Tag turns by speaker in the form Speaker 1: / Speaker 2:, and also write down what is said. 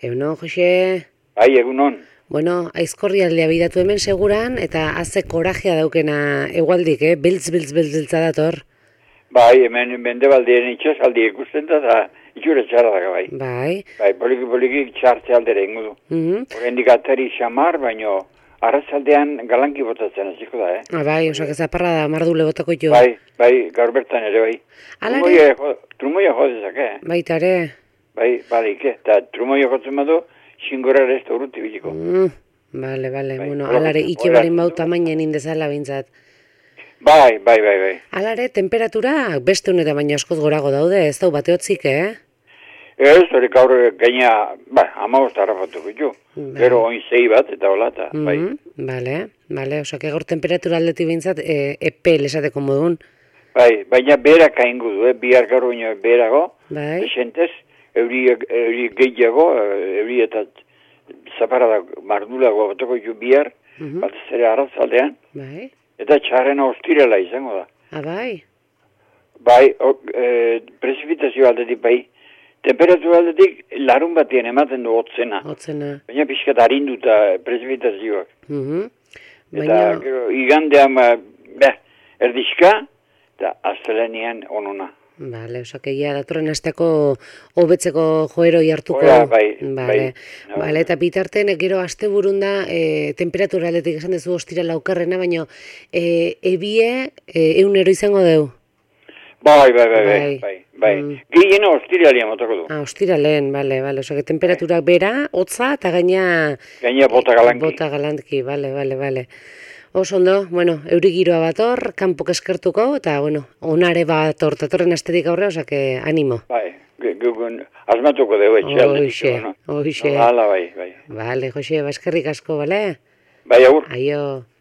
Speaker 1: Egunon, Jose.
Speaker 2: Bai, egunon.
Speaker 1: Bueno, aizkorrialdea bidatu hemen seguran, eta haze korajea daukena egualdik, biltz dator.
Speaker 2: Bai, hemen mendebaldien itxasaldi ikusten da itxura txarra daga bai.
Speaker 1: Bai.
Speaker 2: Bai, poliki txartze aldera ingo du. Horrendik atari xamar, baino arratzaldean galanki botatzen hasiko da,
Speaker 1: Bai, osak ezaparra da, mardule botako jo.
Speaker 2: Bai, gaur bertan ere bai.
Speaker 1: Alare?
Speaker 2: Trumoia jodezak,
Speaker 1: Baita ere.
Speaker 2: Bai, eta trumoia jotzen badu, xingorar ez da urruti biliko.
Speaker 1: Bale, bueno, alare, ike barin bau tamainen indezala bintzat.
Speaker 2: Bai.
Speaker 1: Alare, temperatura beste unera baino askoz gorago daude, ez dau bateotzik,
Speaker 2: Ez, hori gaur gaina, amabost harrapatu bitu. Gero oin zei bat eta holata, bai.
Speaker 1: Bale, osak gaur temperatura aldetik bintzat, epe lesateko modun.
Speaker 2: Bai, baina berak haingu du, bihar gaur baino berago, esentez, euri gehiago, euri eta zaparada mardulago batoko ju bihar, bat zere arrazaldean, eta txarrena ostirela izango da.
Speaker 1: Bai?
Speaker 2: Bai, prezipitazio aldetik bai, temperatura aldetik larun batien ematen du hotzena. Baina pixkat harinduta prezipitazioak. Eta igandean, erdixka, eta astelenean onuna.
Speaker 1: Bale, osak egia datorren asteko hobetzeko joeroi hartuko. Bale, eta bitarten, gero aste burunda, temperatura aldetik esan dezu ostirala okerrena, baina ebie eunero izango deu?
Speaker 2: Bai. Gehiena ostiralean motako du.
Speaker 1: Ostiralean, bale, osak temperaturak bera, hotza, eta gaina
Speaker 2: bota galanki.
Speaker 1: Bota galanki, bale. Oso ondo, bueno, euri giroa bator, kanpok eskertuko, eta, bueno, onare bator, tatorren astetik aurre, osak animo.
Speaker 2: Bai, asmatuko dugu etxealdetik.
Speaker 1: Hoxe.
Speaker 2: Bai.
Speaker 1: Bale, Jose, eskerrik asko, bale?
Speaker 2: Bai, agur.
Speaker 1: Aio.